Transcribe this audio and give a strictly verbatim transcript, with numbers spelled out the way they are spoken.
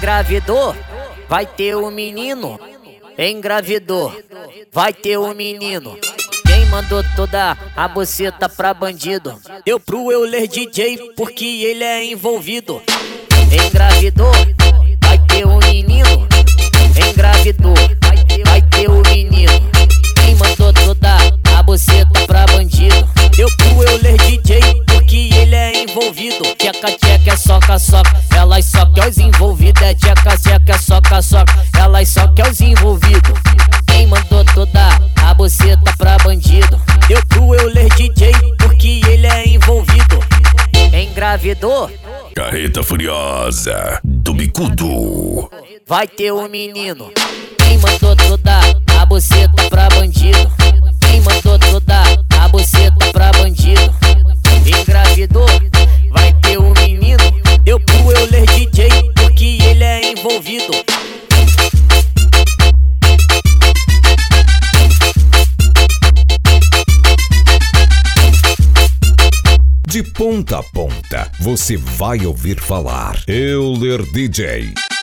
Engravidou, vai ter um menino. Engravidou, vai ter um menino. Quem mandou toda a buceta pra bandido? Deu pro Euler D J porque ele é envolvido. Engravidou, vai ter um menino. Engravidou, vai ter, vai ter um menino. Quem mandou toda a buceta pra bandido? Deu pro Euler D J porque ele é envolvido. Tcheca, tcheca, é soca, soca. Elas só quer os envolvidos. É tcheca, tcheca, é soca, soca. Elas só quer os envolvidos. Quem mandou toda a buceta pra bandido? Deu pro Euler D J porque ele é envolvido. Engravidou, Carreta Furiosa do Bicudo. vai ter um menino. Quem mandou toda a buceta pra bandido? Quem mandou toda a buceta pra bandido? Engravidou, vai ter um menino. Deu pro Euler D J porque ele é envolvido. De ponta a ponta, você vai ouvir falar Euler D J.